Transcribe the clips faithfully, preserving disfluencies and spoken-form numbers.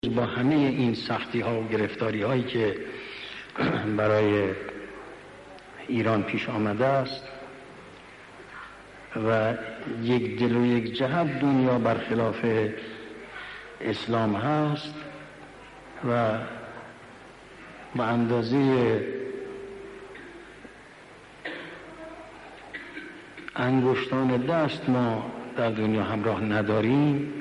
با همه این سختی ها و گرفتاری هایی که برای ایران پیش آمده است و یک دل و یک جهت دنیا برخلاف اسلام هست و به اندازه انگشتان دست ما در دنیا همراه نداریم.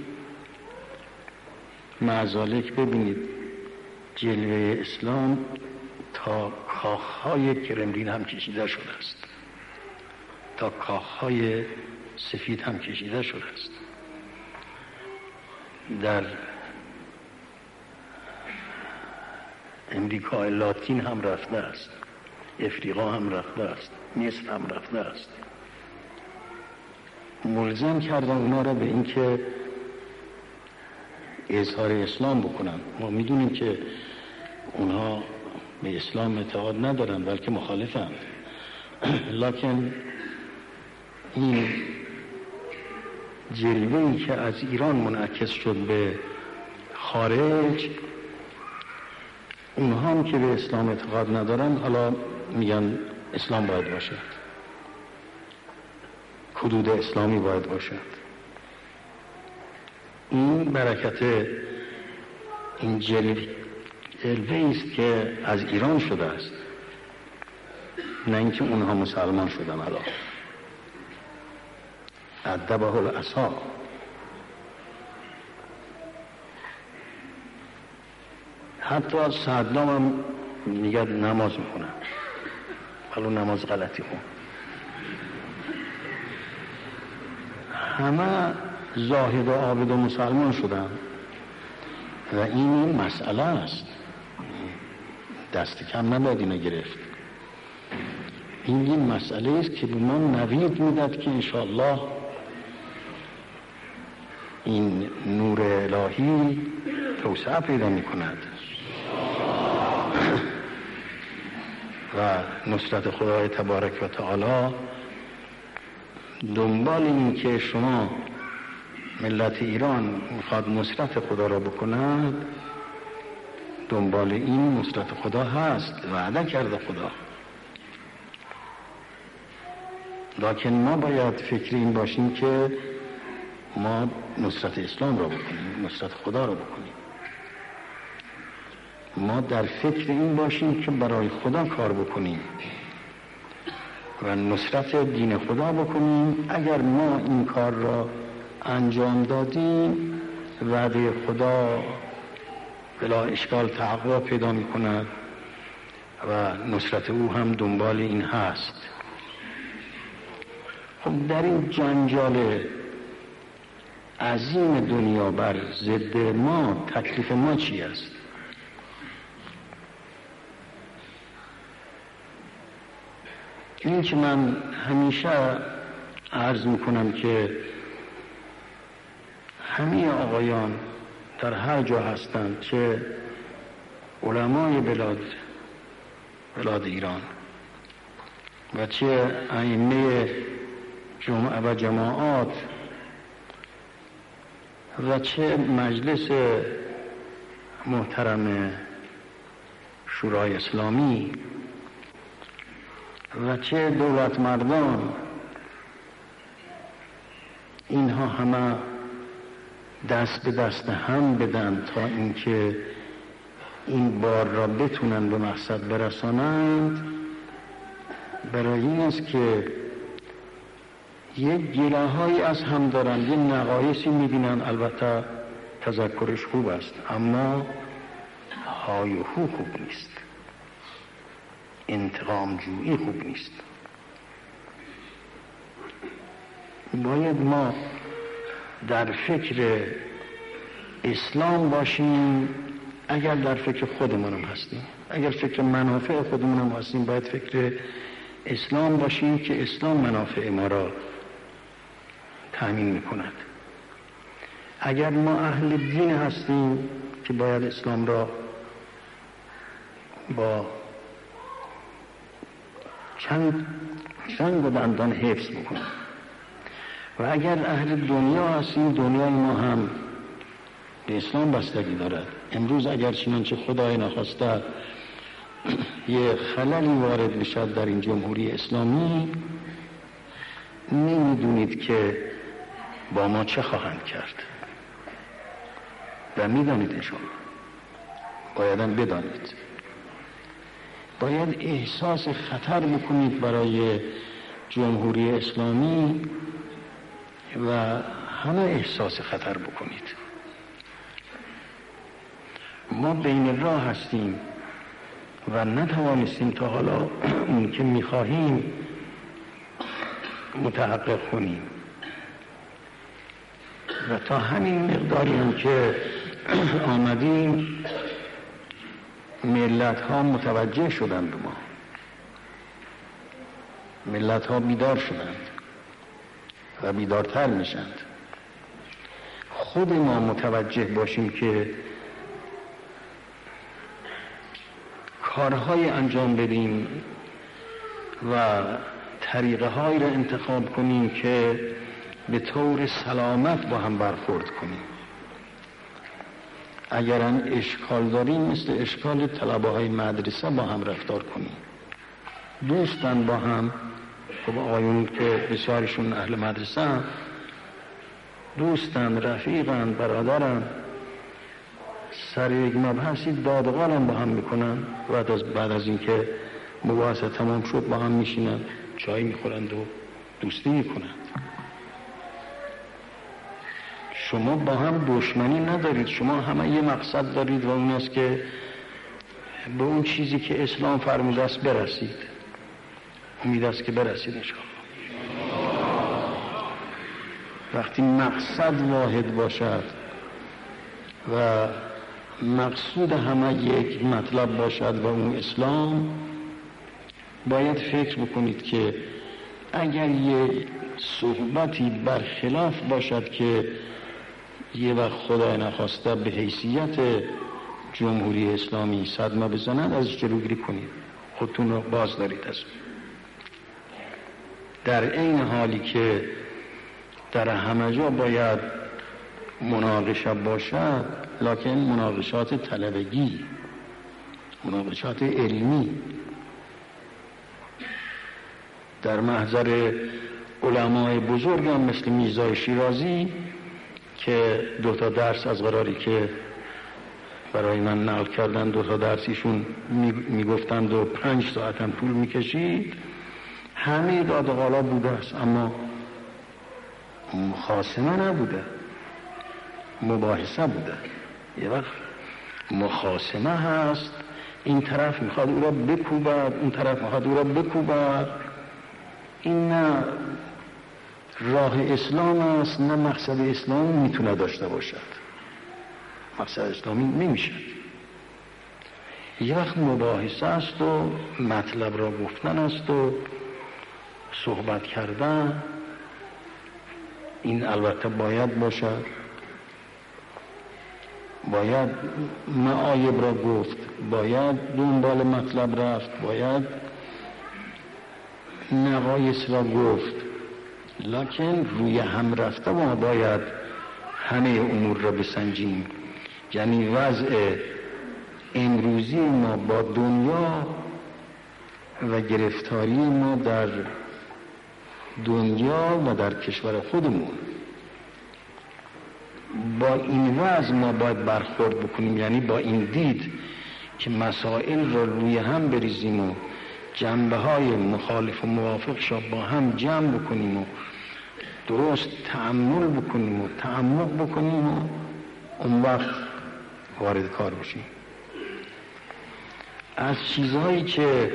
معذالک ببینید جلوه اسلام تا کاخهای کرملین هم کشیده شده است، تا کاخهای سفید هم کشیده شده است، در امریکا لاتین هم رفته است، افریقا هم رفته است، مصر هم رفته است. ملزم کردن اونا را به اینکه اظهار اسلام بکنن. ما میدونیم که اونها به اسلام اعتقاد ندارن بلکه مخالفند، لکن این جلوه‌ای که از ایران منعکس شد به خارج، اونها هم که به اسلام اعتقاد ندارن حالا میگن اسلام باید باشد، حدود اسلامی باید باشد. این برکت این جلوه جلوه است که از ایران شده است، نه اینکه اونها مسلمان شدن. حالا ادبه العصا، حتی صدام هم میگه نماز میخونن، حالا نماز غلطی خون. همه زاهد و عابد و مسلمان شدن و این این مسئله است، دست کم نباید اینو گرفت. این این مسئله است که به ما نوید میداد که انشاءالله این نور الهی توسعه پیدا میکند و نصرت خدای تبارک و تعالی دنبال این که شما ملت ایران میخواد نصرت خدا را بکند، دنبال این نصرت خدا هست، وعده کرده خدا. لکن ما باید فکر این باشیم که ما نصرت اسلام را بکنیم، نصرت خدا را بکنیم. ما در فکر این باشیم که برای خدا کار بکنیم و نصرت دین خدا بکنیم. اگر ما این کار را انجام دادیم، وعده خدا بلا اشکال تحقق پیدا می کند و نصرت او هم دنبال این هست. خب در این جنجال عظیم دنیا بر ضد ما، تکلیف ما چی است؟ این که من همیشه عرض میکنم که همه آقایان در هر جا هستند، چه علمای بلاد بلاد ایران و چه ائمه جمعه و جماعات و چه مجلس محترم شورای اسلامی و چه دولت مردان، اینها همه دست به دست هم بدن تا اینکه این بار را بتونن به مقصد برسانند. برای این است که یک گله هایی از هم دارن، یک نقایصی میبینن، البته تذکرش خوب است اما های و هو خوب نیست، انتقام جویی خوب نیست. باید ما در فکر اسلام باشیم. اگر در فکر خودمون هم هستیم، اگر فکر منافع خودمون هم هستیم، باید فکر اسلام باشیم که اسلام منافع ما را تأمین میکند. اگر ما اهل دین هستیم که باید اسلام را با چند چند و دندان حفظ بکنیم و اگر اهل دنیا هستیم، دنیای ما هم به اسلام بستگی دارد. امروز اگر چنانچه خدای نخواسته یه خللی وارد بشد در این جمهوری اسلامی، نمیدونید که با ما چه خواهند کرد و میدانید ایشون بایدن بدانید، باید احساس خطر بکنید برای جمهوری اسلامی و همه احساس خطر بکنید. ما بین راه هستیم و نتوانستیم تا حالا اون که میخواهیم متحقق کنیم و تا همین مقداری هم که آمدیم ملت ها متوجه شدند به ما، ملت ها بیدار شدند و بیدارتر میشند. خود ما متوجه باشیم که کارهای انجام بدیم و طریقه هایی را انتخاب کنیم که به طور سلامت با هم برخورد کنیم. اگرم اشکال داریم مثل اشکال طلبه های مدرسه با هم رفتار کنیم، دوستان با هم. خب آقایون که بسیارشون اهل مدرسه هم دوستان، رفیقان، برادران، سر یک مبحثی دادغال هم با هم میکنن، بعد از بعد از اینکه مباحثه تمام شد با هم میشینن چای میخورند و دوستی میکنند. شما با هم دشمنی ندارید، شما همه یه مقصد دارید و اون است که به اون چیزی که اسلام فرموده است برسید. امید است که برسید انشاءالله. وقتی مقصد واحد باشد و مقصود همه یک مطلب باشد و اون اسلام، باید فکر بکنید که اگر یه صحبتی برخلاف باشد که یه وقت خدای نخواسته به حیثیت جمهوری اسلامی صدمه بزنند، ازش جلوگیری کنید، خودتون رو باز دارید از در این حالی که در همه جا باید مناقشه باشد، لکن مناقشات طلبگی، مناقشات علمی در محضر علمای بزرگ هم مثل میرزا شیرازی که دو تا درس از قراری که برای من نقل کردن دو تا درسیشون میگفتند و پنج ساعت هم طول میکشید، همه دادغالا بوده است اما مخاصمه نبوده، مباحثه بوده. یه وقت مخاصمه هست، این طرف میخواد او را بکوبد، اون طرف میخواد او را بکوبد. این نه راه اسلام است، نه مقصد اسلامی میتونه داشته باشد، مقصد اسلامی نمیشه. یه وقت مباحثه است و مطلب را گفتن است و صحبت کردن، این البته باید باشد، باید معایب را گفت، باید دنبال مطلب رفت، باید نقایص را گفت، لکن روی هم رفته ما باید همه امور را بسنجیم. یعنی وضع امروزی ما با دنیا و گرفتاری ما در دنیا و در کشور خودمون، با این وضع ما باید برخورد بکنیم. یعنی با این دید که مسائل را روی هم بریزیم و جنبه های مخالف و موافق را با هم جمع بکنیم و درست تأمل بکنیم و تعمق بکنیم و اون وقت وارد کار بشیم. از چیزهایی که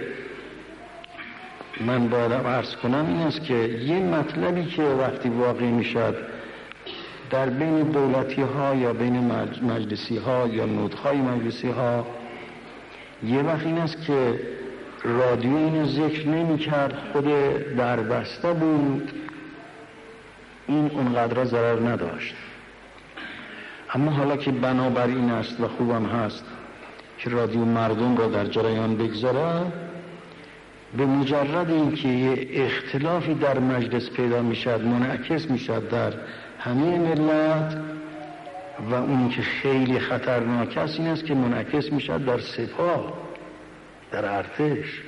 من باید عرض کنم این است که یه مطلبی که وقتی واقع میشد در بین دولتی ها یا بین مجلسی ها یا نودهای مجلسی ها، یه وقت این است که رادیو اینو ذکر نمی کرد، خود در بسته بود، این اونقدر ضرر نداشت. اما حالا که بنابر این است و خوبم هست که رادیو مردم را در جریان بگذاره، به مجرد اینکه یه اختلافی در مجلس پیدا میشد، منعکس میشد در همه ملت، و اونی که خیلی خطرناک است این است که منعکس میشه در سپاه، در ارتش.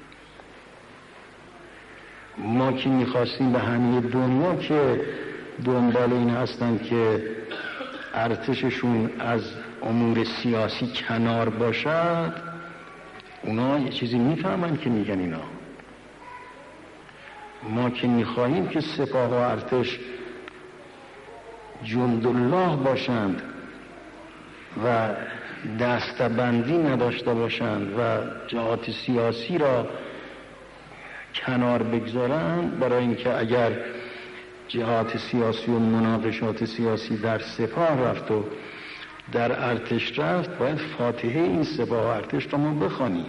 ما که میخواستیم به همه دنیا که دنبال این هستن که ارتششون از امور سیاسی کنار باشد، اونا یه چیزی میفهمن که میگن اینا. ما که میخواهیم که سپاه و ارتش جندالله باشند و دستبندی نداشته باشند و جهات سیاسی را کنار بگذارند، برای اینکه اگر جهات سیاسی و مناقشات سیاسی در سپاه رفت و در ارتش رفت، باید فاتحه این سپاه و ارتش را ما بخوانیم.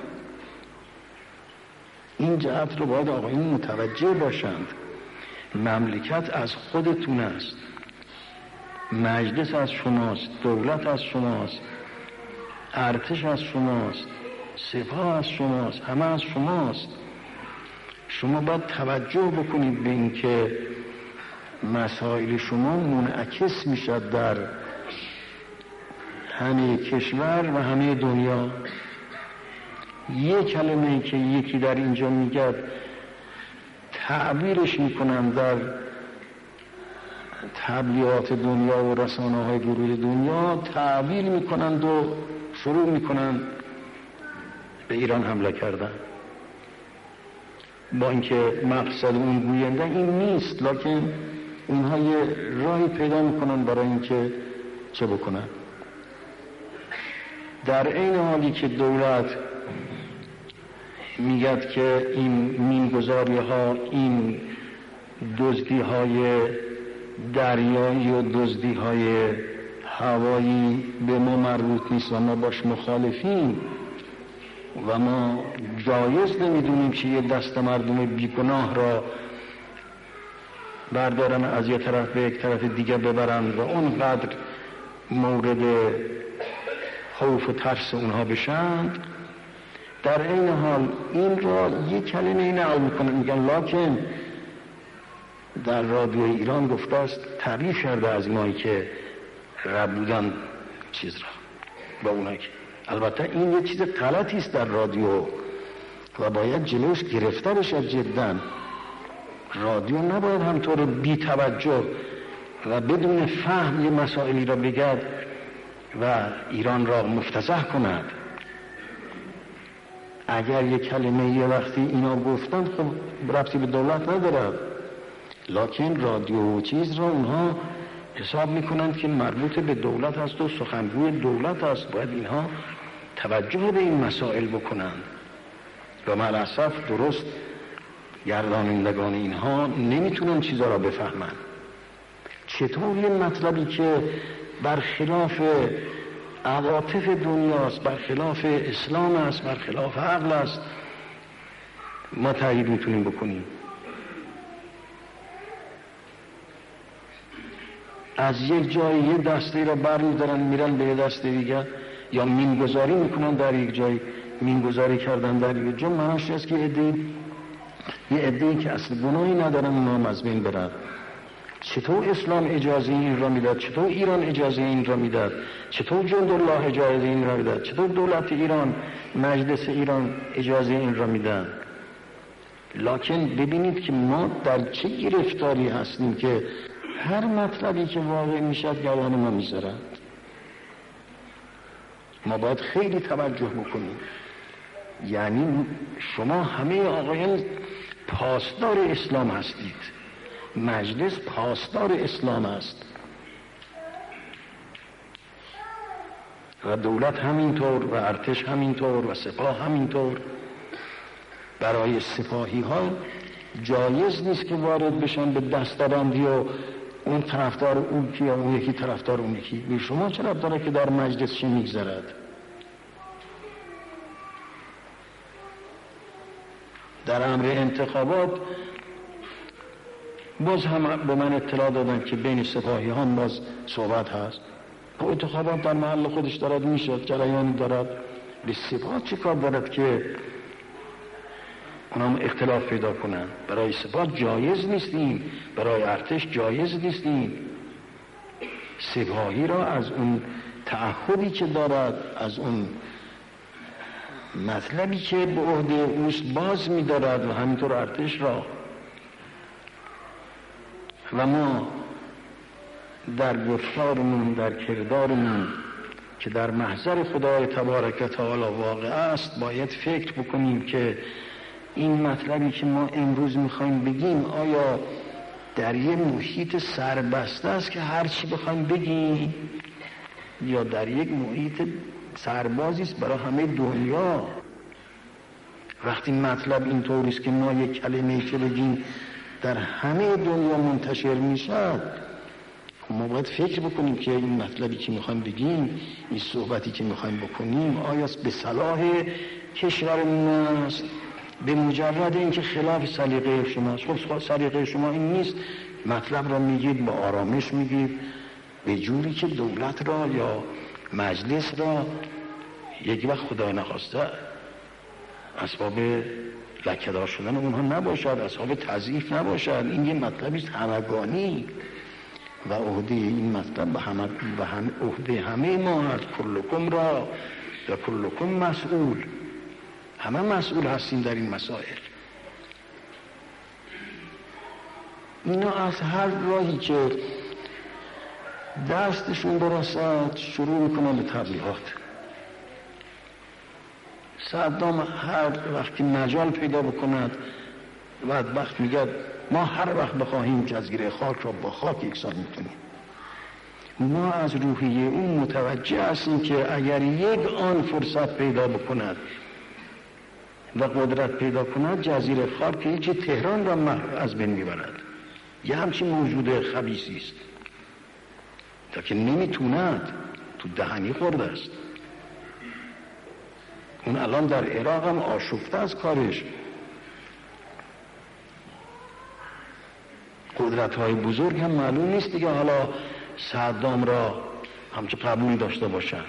این جهت رو باید آقایون متوجه باشند. مملکت از خودتون است، مجلس از شماست، دولت از شماست، ارتش از شماست، سپاه از شماست، همه از شماست. شما باید توجه بکنید به این که مسائل شما منعکس میشد در همه کشور و همه دنیا. یک کلمه که یکی در اینجا میگه تعبیرش میکنن در تبلیغات دنیا و رسانه های گروه دنیا، تعبیر میکنند و شروع میکنند به ایران حمله کردن، با اینکه مقصد اون گوینده این نیست، لکن اونها یه راهی پیدا میکنن برای اینکه چه بکنن. در این حالی که دولت میگد که این مینگذاری ها، این دزدی های دریایی و دزدی های هوایی به ما مربوط نیست و ما باش مخالفیم و ما جایز نمیدونیم که یه دست مردم بیگناه را بردارن از یک طرف به یک طرف دیگه ببرن و اونقدر مورد خوف و ترس اونها بشند، در این حال این را یک کلمه نقل میکنن، میگن لکن در رادیو ایران گفته است، تعریف کرده از مایی که رب بودن چیز را با اونها. که البته این یه چیز غلطی است در رادیو و باید جلوش گرفته بشه جدا. رادیو نباید همطور بی توجه و بدون فهم یه مسائلی را بگد و ایران را مفتضح کند. اگر یک کلمه یه وقتی اینا گفتن خب ربطی به دولت نداره، لکن رادیو و چیز را اونها حساب میکنند که مربوط به دولت است و سخنگوی دولت است، باید اینها توجه به این مسائل بکنند و ملاسف درست گردانندگان اینها نمیتونن چیزا را بفهمن. چطور یه مطلبی که برخلاف عواطف دنیاست، برخلاف اسلام است، برخلاف عقل است، ما تایید میتونیم بکنیم؟ از یک جای یه دسته را برمیدارن میرن به یه دسته دیگه، یا مینگذاری میکنن در یک جای، مینگذاری کردن در یک جا معناش است که عده یه عده‌ای که اصل گناهی ندارن اونا از بین برن. چطور اسلام اجازه این را میداد؟ چطور ایران اجازه این را میداد؟ چطور جندالله اجازه این را میداد؟ چطور دولت ایران، مجلس ایران اجازه این را میدن؟ لکن ببینید که ما در چه گرفتاری هستیم که هر مطلبی که واقع میشد گردن ما میذارن. ما باید خیلی توجه بکنیم. یعنی شما همه آقایان پاسدار اسلام هستید، مجلس پاسدار اسلام است و دولت همینطور و ارتش همینطور و سپاه همینطور. برای سپاهی ها جایز نیست که وارد بشن به دستبندی و اون طرفدار اون کی یا اون یکی طرفدار اون یکی. به شما چرا داره که در مجلس چی میگذرد؟ در امر انتخابات باز هم به من اطلاع دادن که بین سپاهی ها باز صحبت هست. با انتخابات در محل خودش دارد میشد، جریانی دارد. به سپاه چی کار دارد که اونام اختلاف پیدا کنن؟ برای سپاه جایز نیستیم، برای ارتش جایز نیستیم. سپاهی را از اون تعهدی که دارد، از اون مطلبی که به عهده اوست باز می‌دارد و همینطور ارتش را. و ما در گفتارمون، در کردارمون که در محضر خدای تبارک و تعالی واقع است، باید فکر بکنیم که این مطلبی که ما امروز میخوایم بگیم آیا در یه محیط سربسته است که هر چی بخوایم بگیم، یا در یک محیط سربازی است برای همه دنیا. وقتی مطلب اینطوری است که ما یک کلمه‌ای که بگیم در همه دنیا منتشر میشد، ما باید فکر بکنیم که این مطلبی که میخوایم بگیم، این صحبتی که میخوایم بکنیم آیا به صلاح کشورمون است؟ به مجرد اینکه خلاف سلیقه شماست. خب سلیقه شما این نیست، مطلب را میگید با آرامش میگید، به جوری که دولت را یا مجلس را یک وقت خدا نخواسته اسباب لکه‌دار شدن اونها نباشد، اسباب تضعیف نباشد. این یه مطلبی است همگانی و عهده این مطلب به همه به هم عهده همه ما هست. کلکم را و کلکم مسئول، همه مسئول هستیم در این مسائل. اینا از هر راهی که دستشون برسد شروع میکنن به تبلیغات. صدام هر وقتی مجال پیدا بکند بدبخت میگه ما هر وقت بخواهیم جزیره خاک را با خاک یکسان میکنیم. ما از روحیه اون متوجه هستیم که اگر یک آن فرصت پیدا بکند و قدرت پیدا کند، جزیره خاک هیچ تهران را از بین میبرد. یه همچین موجود خبیثی است تا که نمیتوند، تو دهنی خورده است. اون الان در عراق هم آشفته از کارش. قدرت های بزرگ هم معلوم نیست دیگه حالا صدام را همچه قبول داشته باشند،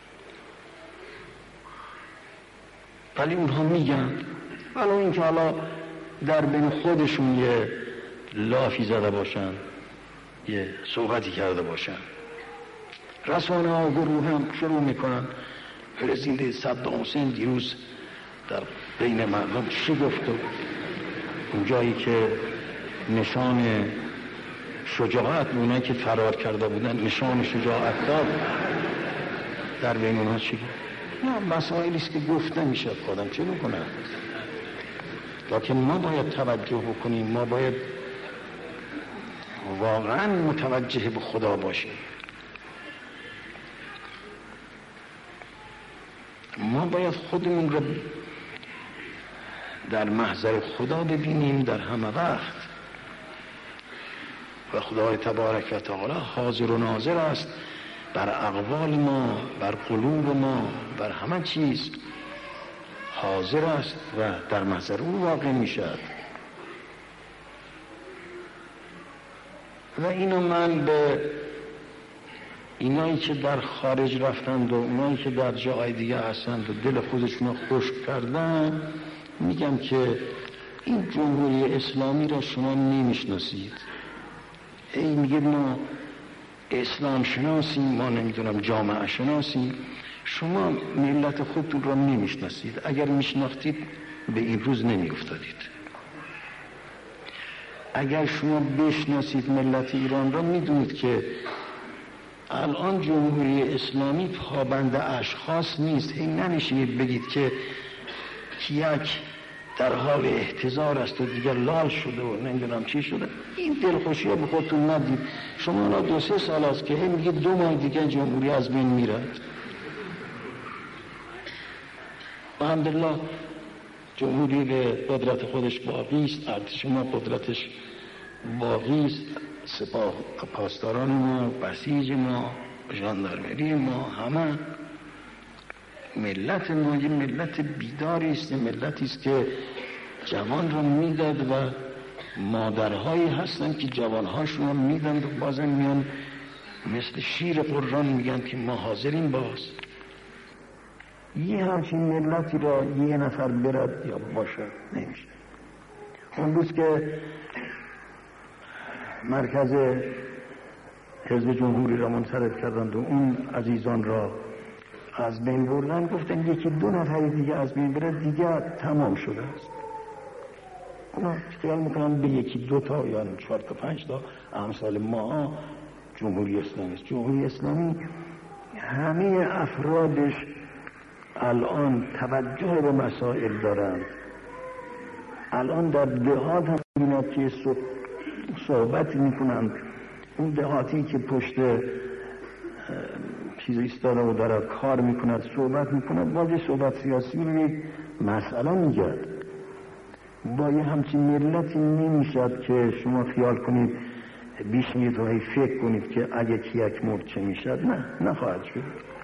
ولی اونها میگن، ولی اینکه حالا در بین خودشون یه لافی زده باشن، یه صحبتی کرده باشن، رسانه ها گروه هم شروع میکنن پرزیدنت صدام حسین دیروز در بین مردم چی گفت و اون جایی که نشان شجاعت اونایی که فرار کرده بودن نشان شجاعت داد، در بین اونها چی گفت؟ نه، مسائلی است که گفته میشه، آدم چه میکنه؟ لکن ما باید توجه بکنیم، ما باید واقعا متوجه به خدا باشیم. ما باید خودمون رو در محضر خدا ببینیم در همه وقت و خدای تبارک و تعالی حاضر و ناظر است بر اقوال ما، بر قلوب ما، بر همه چیز حاضر است و در محضر او واقع می شود. و اینو من به اینایی که در خارج رفتند و اونایی که در جای دیگه هستند و دل خودشون رو خشک کردن میگم که این جمهوری اسلامی را شما نمیشناسید. ای میگه ما اسلام شناسیم، ما نمیدونم جامعه شناسیم، شما ملت خودتون را نمیشناسید. اگر میشناختید به این روز نمیافتادید. اگر شما بشناسید ملت ایران را میدونید که الان جمهوری اسلامی پابند اشخاص نیست. هی ننشینید بگید که کیک در حال احتضار است و دیگر لال شده و نمیدونم چی شده. این دلخوشی ها به خودتون ندید. شما الان دو سه سال است که هی میگید دو ماه دیگه جمهوری از بین میرد. الحمدلله جمهوری به قدرت خودش باقی است، ارتش ما قدرتش باقی است، سپاه پاسداران ما، بسیج ما، ژاندارمری ما، همه ملت ما یه ملت بیداری است، ملتی است که جوان را میداد و مادرهایی هستن که جوانهاشون را میدن و بازم میان مثل شیر قرآن میگن که ما حاضرین باز. یه همچین ملتی را یه نفر برد یا باشه نمیشه. اون روز که مرکز حزب جمهوری را منصرف کردند و اون عزیزان را از بین بردن، گفتن یکی دو نفر دیگه از بین بره دیگه تمام شده است. اونا خیال میکنن به یکی دو تا یا چهار تا پنج تا امثال ما جمهوری اسلامی است. جمهوری اسلامی همه افرادش الان توجه به مسائل دارند. الان در دهات هم می‌بینید که صحبت میکنند، اون دهاتی که پشت چیز ایستاده و داره کار میکند صحبت میکند، باید صحبت سیاسی رو یک مسئله میگرد. با یه همچین ملتی نمیشد که شما خیال کنید بیش میرید و فکر کنید که اگه کیک مرد چه میشد. نه، نخواهد شد.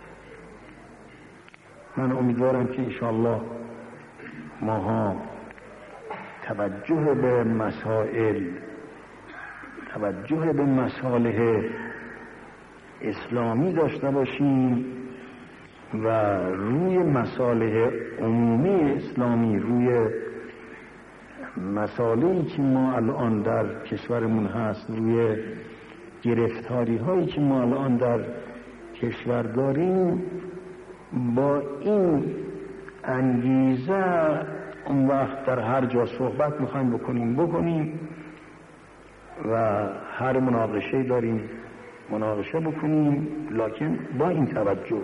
من امیدوارم که انشاءالله ماها توجه به مسائل، توجه به مصالح اسلامی داشته باشیم و روی مصالح عمومی اسلامی، روی مسائلی که ما الان در کشورمون هست، روی گرفتاری هایی که ما الان در کشور داریم، با این انگیزه اون وقت در هر جا صحبت میخوایم بکنیم بکنیم و هر مناقشه داریم مناقشه بکنیم، لکن با این توجه.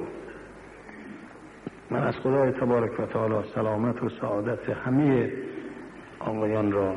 من از خدای تبارک و تعالی سلامت و سعادت همه آقایان را،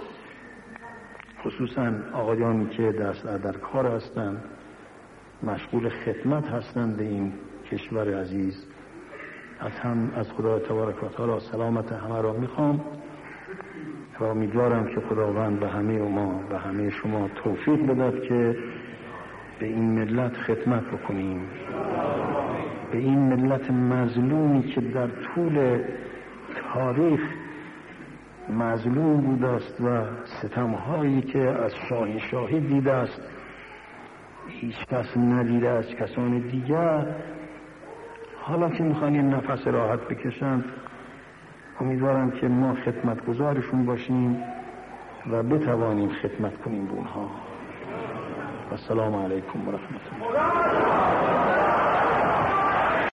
خصوصا آقایانی که دست در کار هستند، مشغول خدمت هستند به این کشور عزیز، از هم از خدای تبارک و تعالی سلامت همه را میخوام و امیدوارم که خداوند به همه ما و همه شما توفیق بدهد که به این ملت خدمت بکنیم، به این ملت مظلومی که در طول تاریخ مظلوم بوده است و ستمهایی که از شاهنشاهی دیده است هیچ کس ندیده است، کسان دیگر حالا که میخوان این نفس راحت بکشند، امیدوارم که ما خدمتگزارشون باشیم و بتوانیم خدمت کنیم به اونها. و السلام علیکم و رحمت الله.